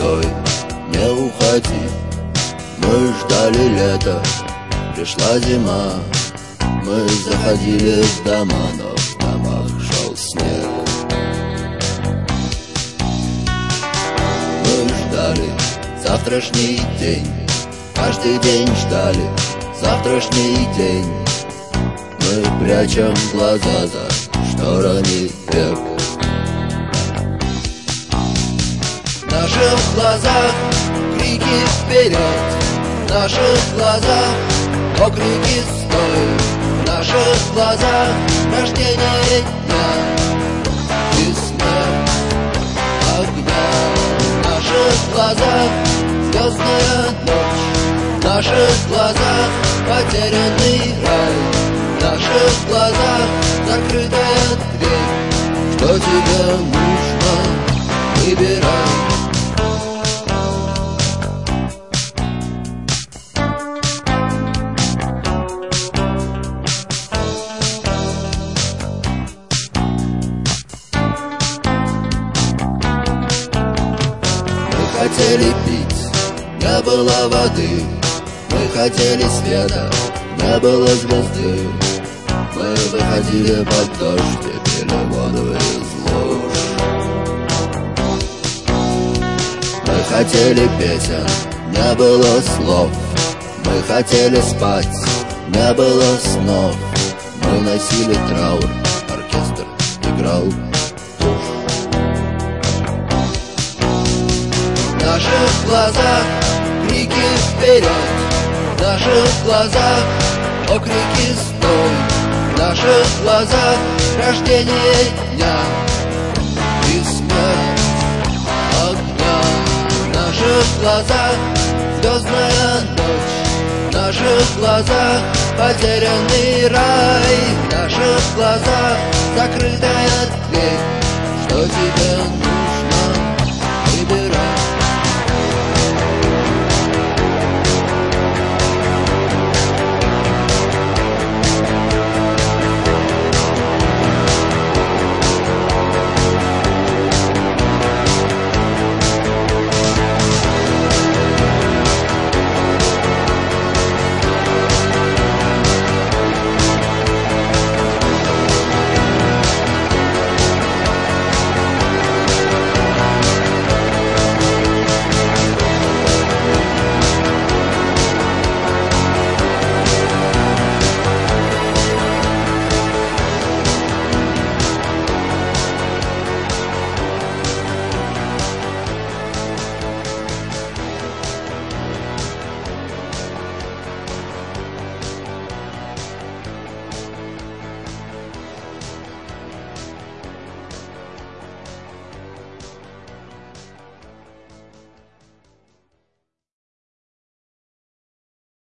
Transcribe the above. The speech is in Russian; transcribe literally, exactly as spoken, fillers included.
стой, не уходи. Мы ждали лета, пришла зима. Мы заходили в дома, но в домах шел снег. Мы ждали завтрашний день, каждый день ждали завтрашний день. Мы прячем глаза за шторами век. В наших глазах крики вперед, в наших глазах окрики стой. В наших глазах рождение дня и смерть огня. В наших глазах звездная ночь, в наших глазах потерянный рай, в наших глазах закрытая дверь. Что тебе нужно, выбирай. Мы хотели пить, не было воды. Мы хотели света, не было звезды. Мы выходили под дождь и пили воду из луж. Мы хотели песен, не было слов. Мы хотели спать, не было снов. Мы носили траур, оркестр играл. В наших глазах крики вперед, в наших глазах окрики стой. В наших глазах рождение дня и смерть огня. В наших глазах звездная ночь, в наших глазах потерянный рай, в наших глазах закрытая дверь. Что тебе нужно?